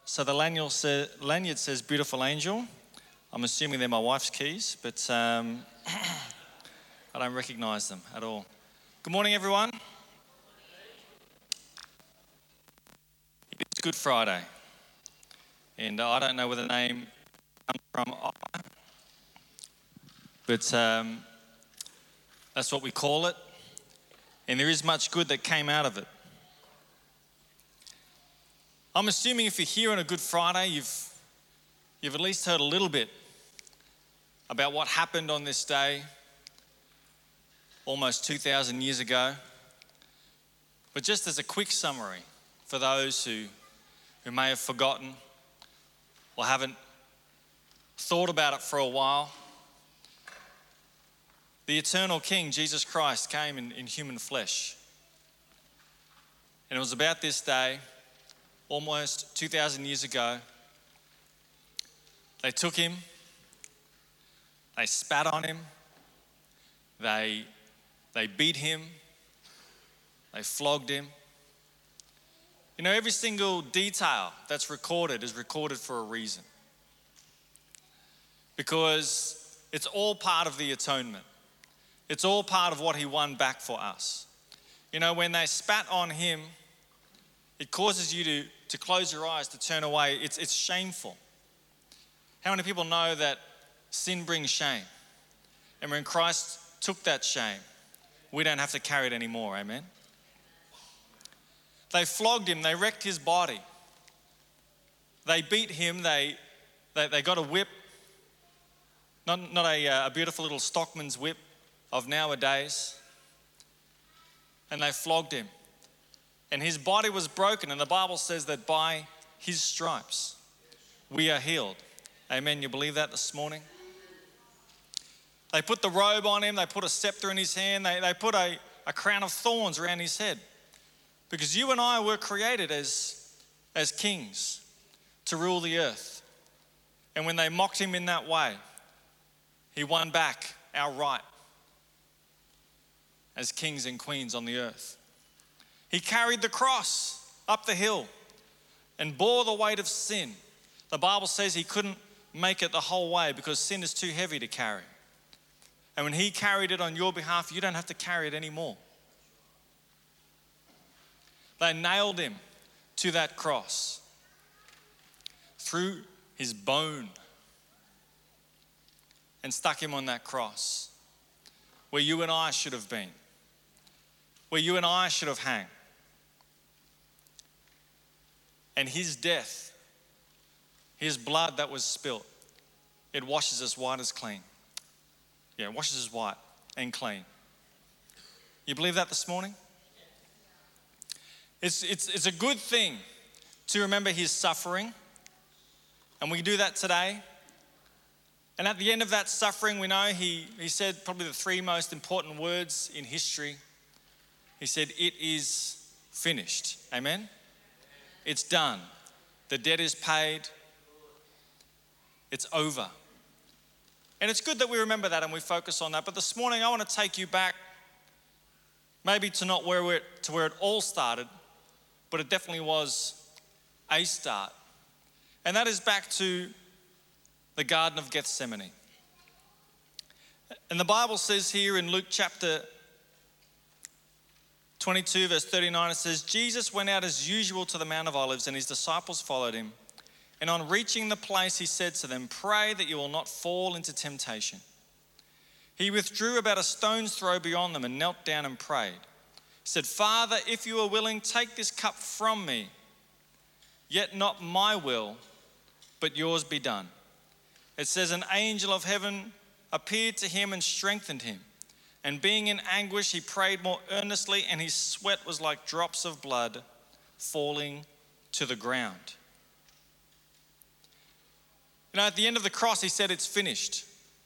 So the lanyard says beautiful angel. I'm assuming they're my wife's keys, but I don't recognise them at all. Good morning, everyone. It's Good Friday, and I don't know where the name comes from, but that's what we call it, and there is much good that came out of it. I'm assuming if you're here on a Good Friday, you've at least heard a little bit about what happened on this day almost 2,000 years ago. But just as a quick summary for those who may have forgotten or haven't thought about it for a while, the eternal King, Jesus Christ, came in human flesh. And it was about this day, almost 2,000 years ago. They took him, they spat on him, they beat him, they flogged him. You know, every single detail that's recorded is recorded for a reason. Because it's all part of the atonement. It's all part of what he won back for us. You know, when they spat on him, it causes you to close your eyes, to turn away. It's shameful. How many people know that sin brings shame? And when Christ took that shame, we don't have to carry it anymore, amen? They flogged him, they wrecked his body. They beat him, they got a whip, not a beautiful little stockman's whip of nowadays. And they flogged him. And his body was broken, and the Bible says that by his stripes we are healed. Amen, you believe that this morning? They put the robe on him, they put a scepter in his hand, they put a crown of thorns around his head. Because you and I were created as kings to rule the earth. And when they mocked him in that way, he won back our right as kings and queens on the earth. He carried the cross up the hill and bore the weight of sin. The Bible says he couldn't make it the whole way because sin is too heavy to carry. And when he carried it on your behalf, you don't have to carry it anymore. They nailed him to that cross through his bone and stuck him on that cross where you and I should have been, where you and I should have hung. And his death, his blood that was spilt, it washes us white as clean. Yeah, it washes us white and clean. You believe that this morning? It's a good thing to remember his suffering, and we do that today. And at the end of that suffering, we know he said probably the three most important words in history. He said, "It is finished." Amen? It's done. The debt is paid. It's over. And it's good that we remember that and we focus on that. But this morning, I want to take you back, maybe to not where it all started, but it definitely was a start. And that is back to the Garden of Gethsemane. And the Bible says here in Luke chapter 22, verse 39, it says, Jesus went out as usual to the Mount of Olives, and his disciples followed him. And on reaching the place, he said to them, "Pray that you will not fall into temptation." He withdrew about a stone's throw beyond them and knelt down and prayed. He said, "Father, if you are willing, take this cup from me. Yet not my will, but yours be done." It says, an angel of heaven appeared to him and strengthened him. And being in anguish, he prayed more earnestly, and his sweat was like drops of blood falling to the ground. You know, at the end of the cross, he said, "It's finished."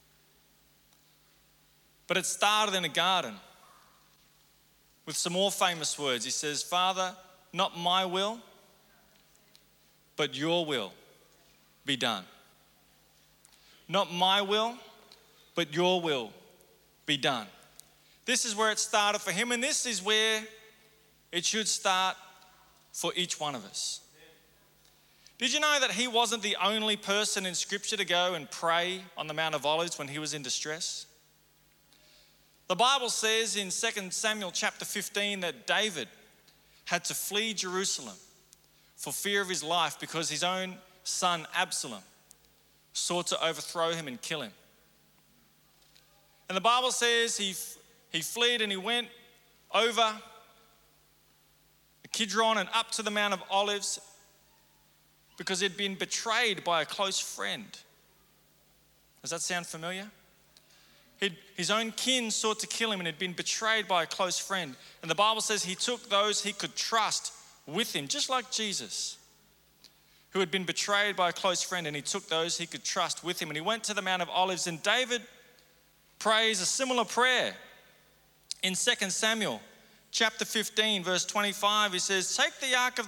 But it started in a garden with some more famous words. He says, "Father, not my will, but your will be done." Not my will, but your will be done. This is where it started for him, and this is where it should start for each one of us. Did you know that he wasn't the only person in Scripture to go and pray on the Mount of Olives when he was in distress? The Bible says in 2 Samuel chapter 15 that David had to flee Jerusalem for fear of his life because his own son Absalom sought to overthrow him and kill him. And the Bible says he fled and he went over the Kidron and up to the Mount of Olives because he'd been betrayed by a close friend. Does that sound familiar? His own kin sought to kill him and had been betrayed by a close friend. And the Bible says he took those he could trust with him, just like Jesus, who had been betrayed by a close friend, and he took those he could trust with him. And he went to the Mount of Olives, and David prays a similar prayer. In 2 Samuel chapter 15, verse 25, he says, take the ark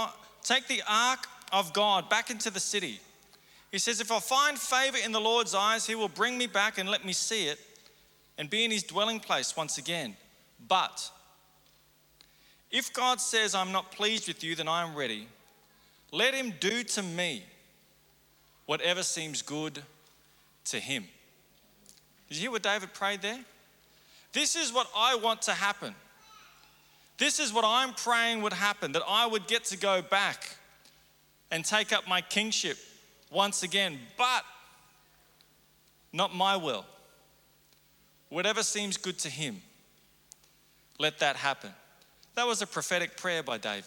of God back into the city. He says, if I find favor in the Lord's eyes, he will bring me back and let me see it and be in his dwelling place once again. But if God says, I'm not pleased with you, then I am ready. Let him do to me whatever seems good to him. Did you hear what David prayed there? This is what I want to happen. This is what I'm praying would happen, that I would get to go back and take up my kingship once again, but not my will. Whatever seems good to him, let that happen. That was a prophetic prayer by David.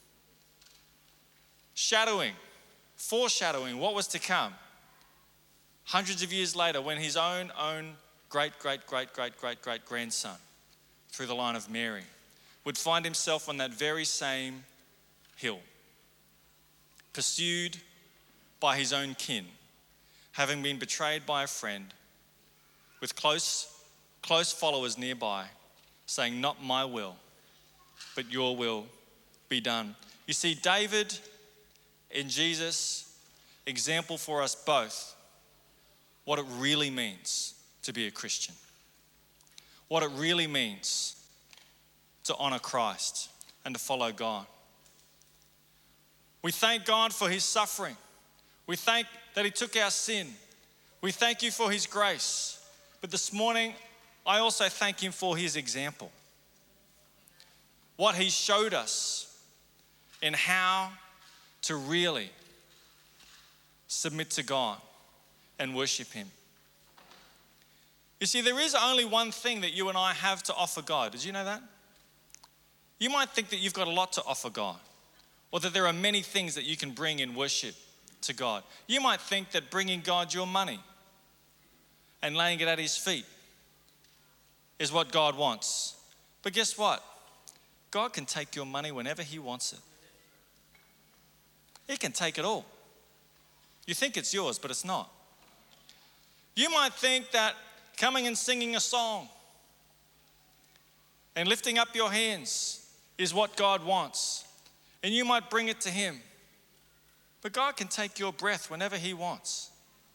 Foreshadowing what was to come hundreds of years later when his own great grandson, through the line of Mary, would find himself on that very same hill, pursued by his own kin, having been betrayed by a friend, with close followers nearby, saying, not my will, but your will be done. You see, David and Jesus, example for us both, what it really means to be a Christian, what it really means to honor Christ and to follow God. We thank God for his suffering. We thank that he took our sin. We thank you for his grace. But this morning, I also thank him for his example. What he showed us in how to really submit to God and worship him. You see, there is only one thing that you and I have to offer God. Did you know that? You might think that you've got a lot to offer God, or that there are many things that you can bring in worship to God. You might think that bringing God your money and laying it at his feet is what God wants. But guess what? God can take your money whenever he wants it. He can take it all. You think it's yours, but it's not. You might think that coming and singing a song and lifting up your hands is what God wants, and you might bring it to him. But God can take your breath whenever he wants.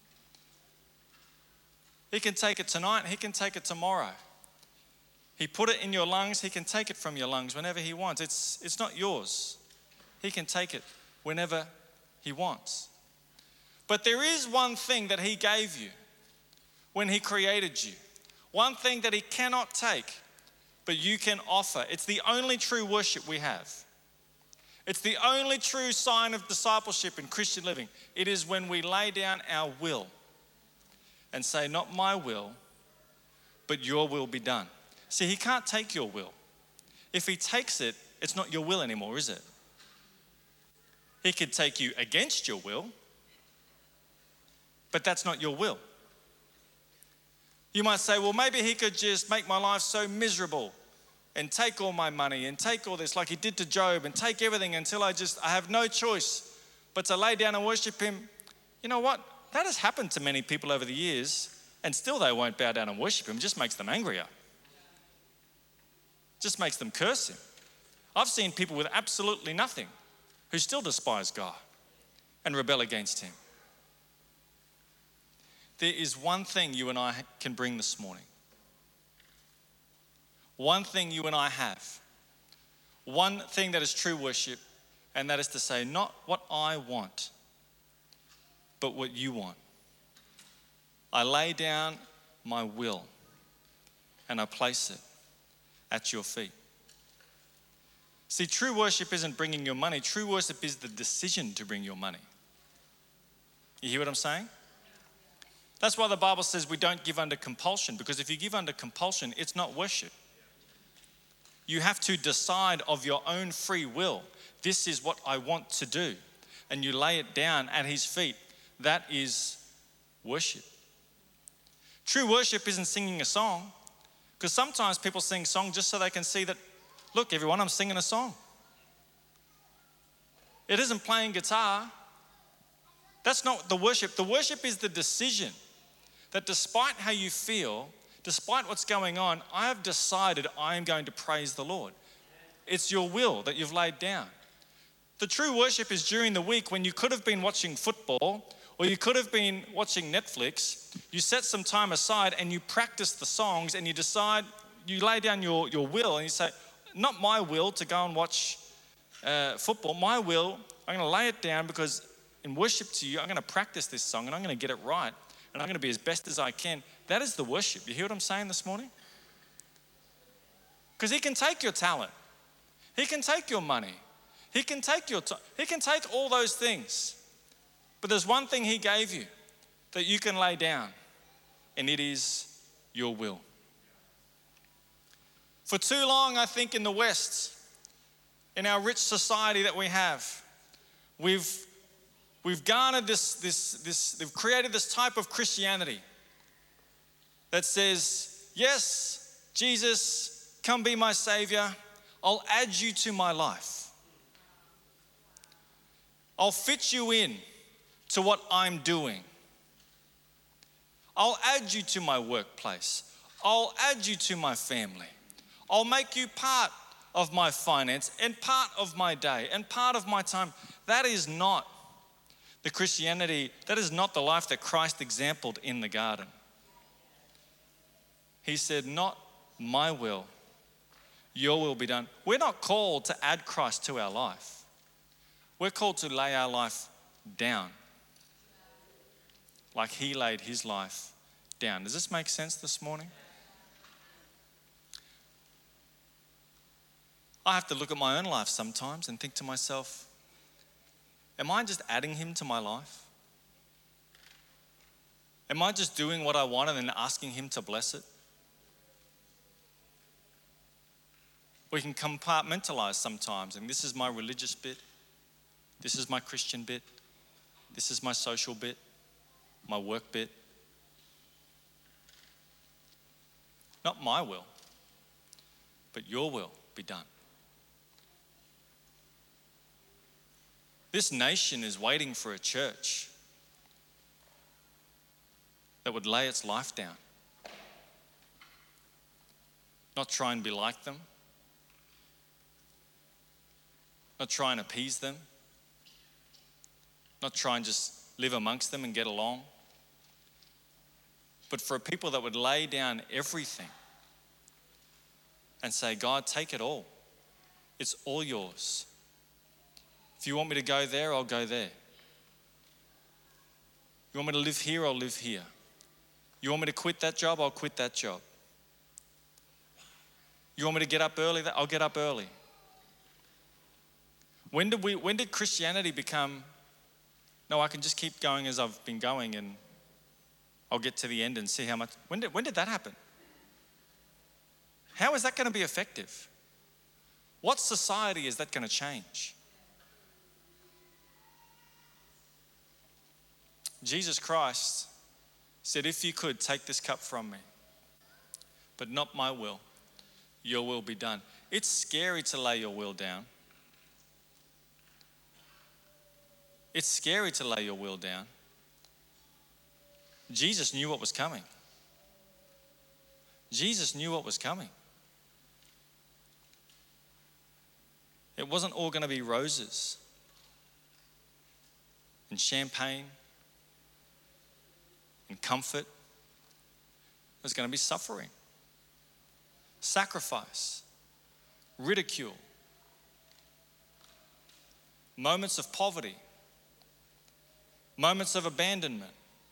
He can take it tonight, he can take it tomorrow. He put it in your lungs, he can take it from your lungs whenever he wants. It's not yours. He can take it whenever he wants. But there is one thing that he gave you when he created you. One thing that he cannot take, but you can offer. It's the only true worship we have. It's the only true sign of discipleship in Christian living. It is when we lay down our will and say, not my will, but your will be done. See, he can't take your will. If he takes it, it's not your will anymore, is it? He could take you against your will, but that's not your will. You might say, well, maybe he could just make my life so miserable and take all my money and take all this like he did to Job and take everything until I have no choice but to lay down and worship him. You know what? That has happened to many people over the years, and still they won't bow down and worship him. It just makes them angrier. Just makes them curse him. I've seen people with absolutely nothing who still despise God and rebel against him. There is one thing you and I can bring this morning. One thing you and I have. One thing that is true worship, and that is to say, not what I want, but what you want. I lay down my will and I place it at your feet. See, true worship isn't bringing your money. True worship is the decision to bring your money. You hear what I'm saying? That's why the Bible says we don't give under compulsion, because if you give under compulsion, it's not worship. You have to decide of your own free will, this is what I want to do, and you lay it down at his feet. That is worship. True worship isn't singing a song, because sometimes people sing songs just so they can see that, look, everyone, I'm singing a song. It isn't playing guitar. That's not the worship. The worship is the decision that despite how you feel, despite what's going on, I have decided I am going to praise the Lord. It's your will that you've laid down. The true worship is during the week when you could have been watching football or you could have been watching Netflix. You set some time aside and you practice the songs and you decide, you lay down your will and you say, not my will to go and watch football. My will, I'm going to lay it down because in worship to you, I'm going to practice this song and I'm going to get it right and I'm going to be as best as I can. That is the worship. You hear what I'm saying this morning? Because he can take your talent. He can take your money. He can take your time. He can take all those things. But there's one thing he gave you that you can lay down, and it is your will. For too long, I think in the West, in our rich society that we have, we've garnered they've created this type of Christianity that says, yes, Jesus, come be my Savior. I'll add you to my life. I'll fit you in to what I'm doing. I'll add you to my workplace. I'll add you to my family. I'll make you part of my finance and part of my day and part of my time. That is not the Christianity, that is not the life that Christ exampled in the garden. He said, not my will, your will be done. We're not called to add Christ to our life. We're called to lay our life down like he laid his life down. Does this make sense this morning? I have to look at my own life sometimes and think to myself, am I just adding him to my life? Am I just doing what I want and then asking him to bless it? We can compartmentalize sometimes, and this is my religious bit, this is my Christian bit, this is my social bit, my work bit. Not my will, but your will be done. This nation is waiting for a church that would lay its life down. Not try and be like them. Not try and appease them. Not try and just live amongst them and get along. But for a people that would lay down everything and say, God, take it all. It's all yours. If you want me to go there, I'll go there. You want me to live here, I'll live here. You want me to quit that job, I'll quit that job. You want me to get up early, I'll get up early. When did Christianity become, no, I can just keep going as I've been going and I'll get to the end and see how much, when did that happen? How is that going to be effective? What society is that going to change? Jesus Christ said, if you could, take this cup from me, but not my will, your will be done. It's scary to lay your will down. It's scary to lay your will down. Jesus knew what was coming. Jesus knew what was coming. It wasn't all going to be roses and champagne and comfort. There's going to be suffering, sacrifice, ridicule, moments of poverty, moments of abandonment.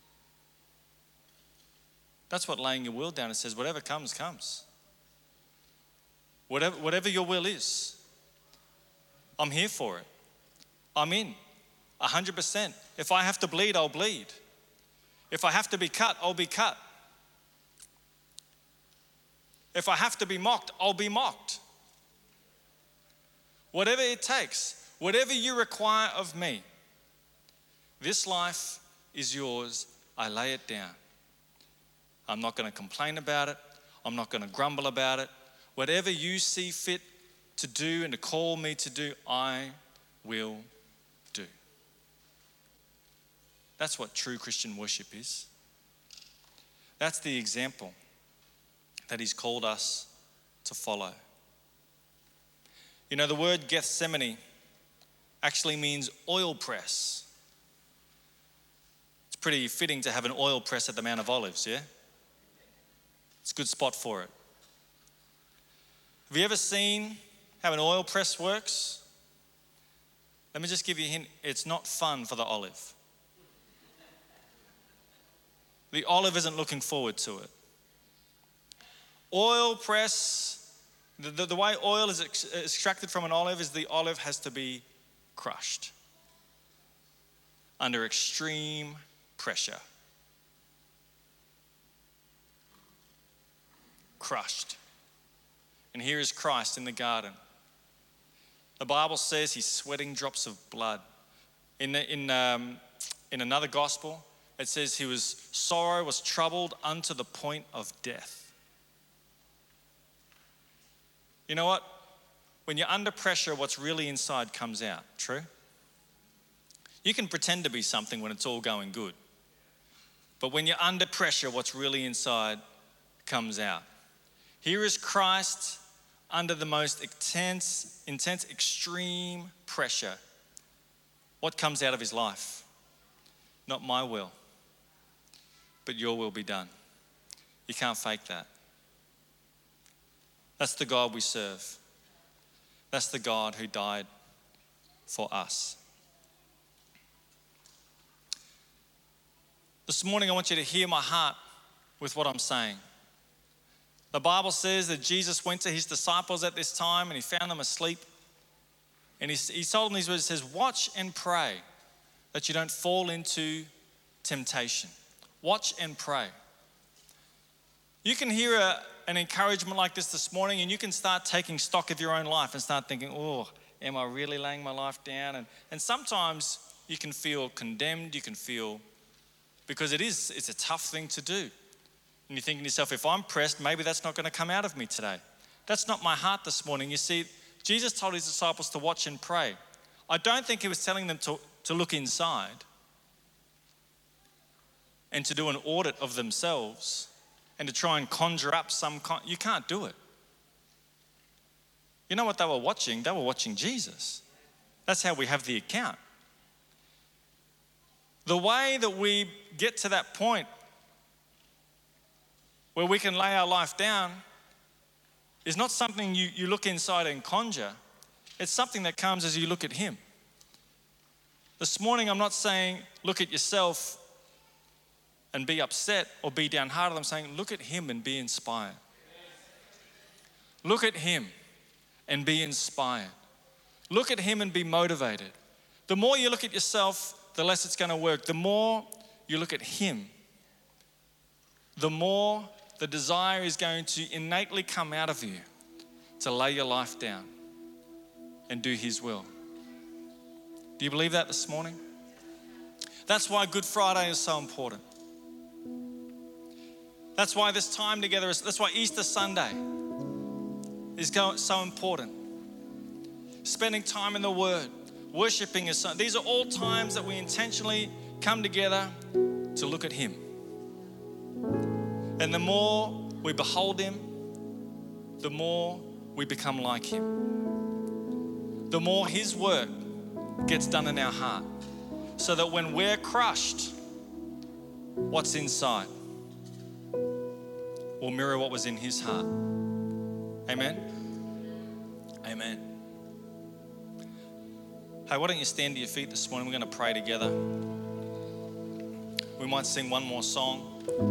That's what laying your will down. It says, whatever comes, comes. Whatever your will is, I'm here for it. I'm in, 100%. If I have to bleed, I'll bleed. If I have to be cut, I'll be cut. If I have to be mocked, I'll be mocked. Whatever it takes, whatever you require of me, this life is yours. I lay it down. I'm not going to complain about it. I'm not going to grumble about it. Whatever you see fit to do and to call me to do, I will do. That's what true Christian worship is. That's the example that he's called us to follow. You know, the word Gethsemane actually means oil press. It's pretty fitting to have an oil press at the Mount of Olives, yeah? It's a good spot for it. Have you ever seen how an oil press works? Let me just give you a hint. It's not fun for the olive. The olive isn't looking forward to it. Oil press, the way oil is extracted from an olive is the olive has to be crushed under extreme pressure. Crushed. And here is Christ in the garden. The Bible says he's sweating drops of blood. In another gospel, it says sorrow was troubled unto the point of death. You know what? When you're under pressure, what's really inside comes out. True? You can pretend to be something when it's all going good. But when you're under pressure, what's really inside comes out. Here is Christ under the most intense, extreme pressure. What comes out of his life? Not my will, but your will be done. You can't fake that. That's the God we serve. That's the God who died for us. This morning, I want you to hear my heart with what I'm saying. The Bible says that Jesus went to his disciples at this time and he found them asleep. And he told them these words, he says, watch and pray that you don't fall into temptation. Watch and pray. You can hear an encouragement like this morning and you can start taking stock of your own life and start thinking, oh, am I really laying my life down? And sometimes you can feel condemned, you can feel, because it's a tough thing to do. And you're thinking to yourself, if I'm pressed, maybe that's not going to come out of me today. That's not my heart this morning. You see, Jesus told his disciples to watch and pray. I don't think he was telling them to look inside and to do an audit of themselves and to try and conjure up you can't do it. You know what they were watching? They were watching Jesus. That's how we have the account. The way that we get to that point where we can lay our life down is not something you look inside and conjure. It's something that comes as you look at him. This morning, I'm not saying look at yourself and be upset or be downhearted. I'm saying look at him and be inspired. Look at him and be inspired. Look at him and be motivated. The more you look at yourself, the less it's going to work. The more you look at him, the more the desire is going to innately come out of you to lay your life down and do his will. Do you believe that this morning? That's why Good Friday is so important. That's why this time together that's why Easter Sunday is so important. Spending time in the Word, worshiping is so. These are all times that we intentionally come together to look at him. And the more we behold him, the more we become like him. The more his work gets done in our heart. So that when we're crushed, what's inside will mirror what was in his heart. Amen? Amen. Hey, why don't you stand to your feet this morning? We're going to pray together. might sing one more song.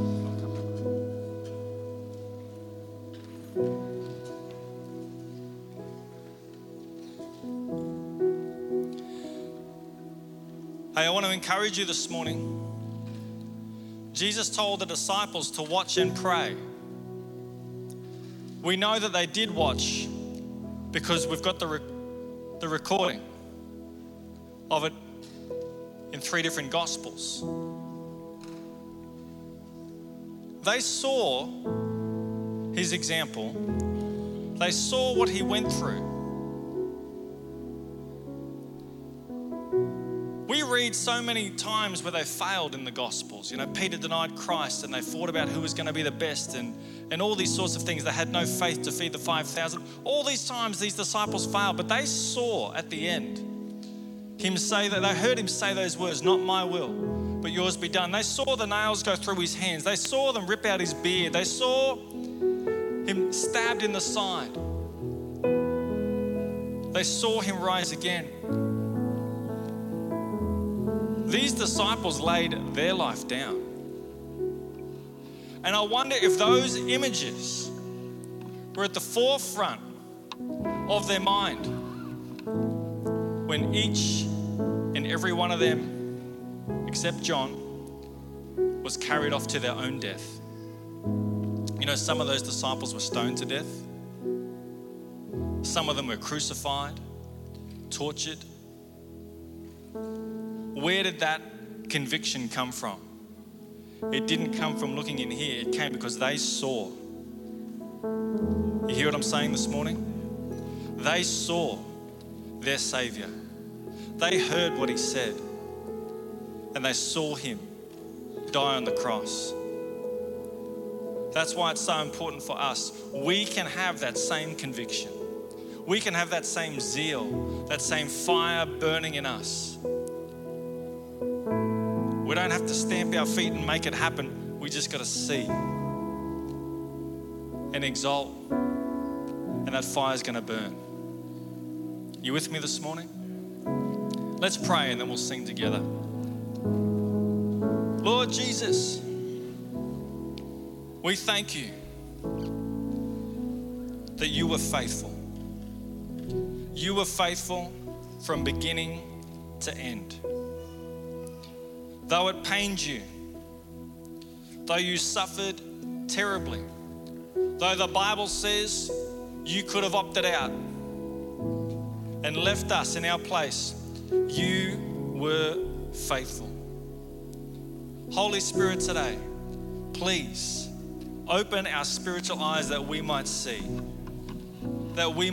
Hey, I want to encourage you this morning. Jesus told the disciples to watch and pray. We know that they did watch because we've got the recording of it in 3 different Gospels. They saw his example. They saw what he went through. We read so many times where they failed in the Gospels. You know, Peter denied Christ and they fought about who was going to be the best and all these sorts of things. They had no faith to feed the 5,000. All these times these disciples failed, but they saw at the end him say that, they heard him say those words, "Not my will, but yours be done." They saw the nails go through his hands. They saw them rip out his beard. They saw him stabbed in the side. They saw him rise again. These disciples laid their life down. And I wonder if those images were at the forefront of their mind when each and every one of them, except John, was carried off to their own death. You know, some of those disciples were stoned to death. Some of them were crucified, tortured. Where did that conviction come from? It didn't come from looking in here. It came because they saw. You hear what I'm saying this morning? They saw their Savior. They heard what he said. And they saw him die on the cross. That's why it's so important for us. We can have that same conviction. We can have that same zeal, that same fire burning in us. We don't have to stamp our feet and make it happen. We just got to see and exalt, and that fire's going to burn. You with me this morning? Let's pray and then we'll sing together. Lord Jesus, we thank you that you were faithful. You were faithful from beginning to end. Though it pained you, though you suffered terribly, though the Bible says you could have opted out and left us in our place, you were faithful. Holy Spirit, today, please open our spiritual eyes that we might see, and that we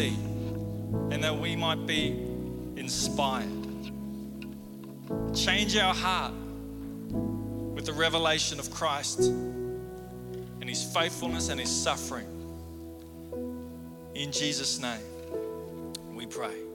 might be inspired. Change our heart with the revelation of Christ and his faithfulness and his suffering. In Jesus' name, we pray.